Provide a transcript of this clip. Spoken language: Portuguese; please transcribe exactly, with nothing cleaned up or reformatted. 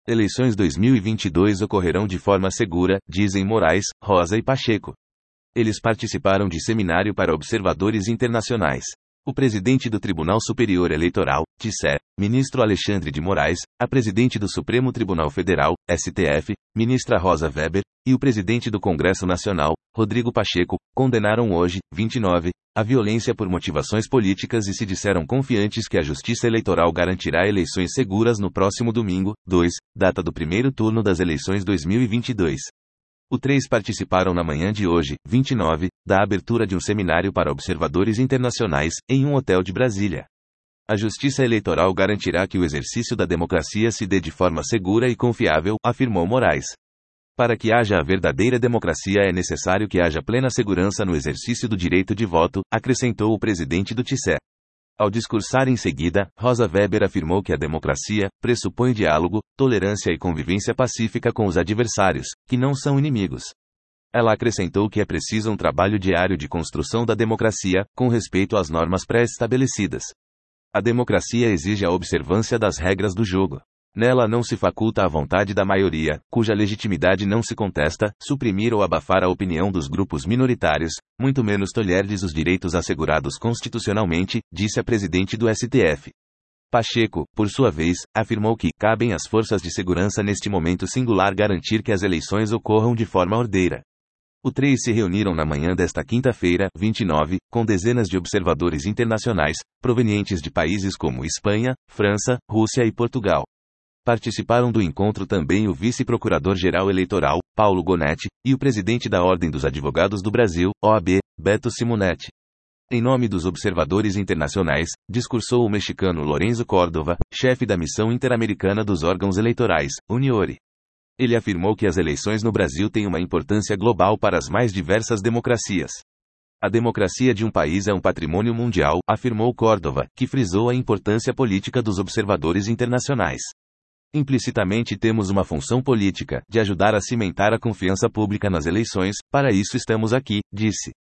Eleições dois mil e vinte e dois ocorrerão de forma segura, dizem Moraes, Rosa e Pacheco. Eles participaram de seminário para observadores internacionais. O presidente do Tribunal Superior Eleitoral, T S E, ministro Alexandre de Moraes, a presidente do Supremo Tribunal Federal, S T F, ministra Rosa Weber, e o presidente do Congresso Nacional, Rodrigo Pacheco, condenaram hoje, vinte e nove, a violência por motivações políticas e se disseram confiantes que a Justiça Eleitoral garantirá eleições seguras no próximo domingo, dois, data do primeiro turno das eleições dois mil e vinte e dois. Os três participaram na manhã de hoje, vinte e nove, da abertura de um seminário para observadores internacionais, em um hotel de Brasília. A Justiça Eleitoral garantirá que o exercício da democracia se dê de forma segura e confiável, afirmou Moraes. Para que haja a verdadeira democracia é necessário que haja plena segurança no exercício do direito de voto, acrescentou o presidente do T S E. Ao discursar em seguida, Rosa Weber afirmou que a democracia pressupõe diálogo, tolerância e convivência pacífica com os adversários, que não são inimigos. Ela acrescentou que é preciso um trabalho diário de construção da democracia, com respeito às normas pré-estabelecidas. A democracia exige a observância das regras do jogo. Nela não se faculta a vontade da maioria, cuja legitimidade não se contesta, suprimir ou abafar a opinião dos grupos minoritários, muito menos tolher-lhes os direitos assegurados constitucionalmente, disse a presidente do S T F. Pacheco, por sua vez, afirmou que cabem às forças de segurança neste momento singular garantir que as eleições ocorram de forma ordeira. Os três se reuniram na manhã desta quinta-feira, vinte e nove, com dezenas de observadores internacionais, provenientes de países como Espanha, França, Rússia e Portugal. Participaram do encontro também o vice-procurador-geral eleitoral, Paulo Gonetti, e o presidente da Ordem dos Advogados do Brasil, O A B, Beto Simonetti. Em nome dos observadores internacionais, discursou o mexicano Lorenzo Córdova, chefe da Missão Interamericana dos Órgãos Eleitorais, UNIORE. Ele afirmou que as eleições no Brasil têm uma importância global para as mais diversas democracias. A democracia de um país é um patrimônio mundial, afirmou Córdova, que frisou a importância política dos observadores internacionais. Implicitamente temos uma função política, de ajudar a cimentar a confiança pública nas eleições, para isso estamos aqui, disse.